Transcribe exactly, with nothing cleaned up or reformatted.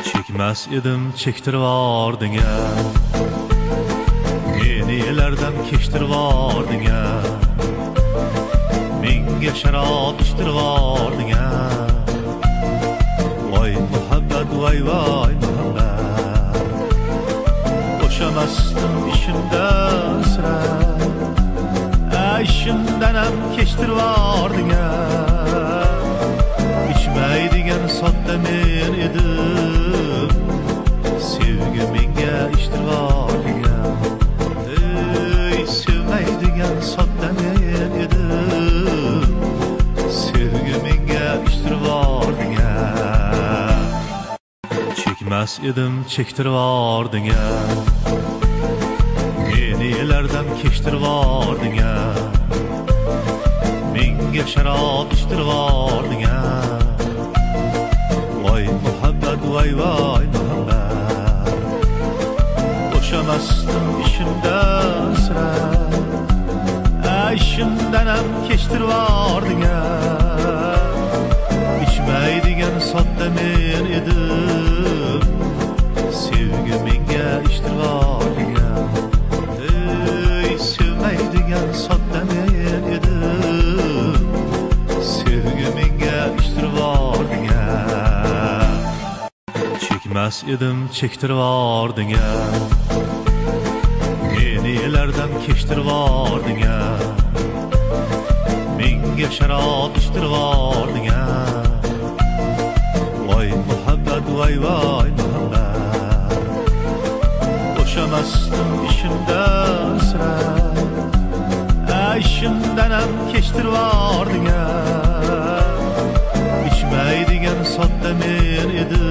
Çekmez edim çektirip ardın ya. Meni elerden keştirip ardın ya. Minge şarap içtirip ardın ya. Vay muhabbet vay vay muhabbet. Boşamazdım işinden sıra. İşinden hem keştirip ardın ya. İçmeydigen sodda men edim. Sevgi menga iştirip ardın ya. Ey sevmeydigen sodda men edim. Sevgi menga iştirip ardın ya. Çekmez edim çektirip ardın ya. Meni elerden keştirip ardın ya. Minge şarap içtirip ardın ya. Vay muhabbet vay vay muhabbet. Boşamazdım işinden sıra. İşinden hem keştirip ardın ya. İçmeydigen sodda men edim. Sevgi menga iştirip ardın ya. Ey sevmeydigen sodda men edim. Sevgi menga iştirip ardın ya. Çekmez edim çektirip ardın ya. Meni elerden keştirip ardın ya. Minge şarap içtirip ardın ya. Vay muhabbet vay vay muhabbet. Boşamazdım işinden sıra. İşinden hem keştirip ardın ya. İçmeydigen sodda men edim.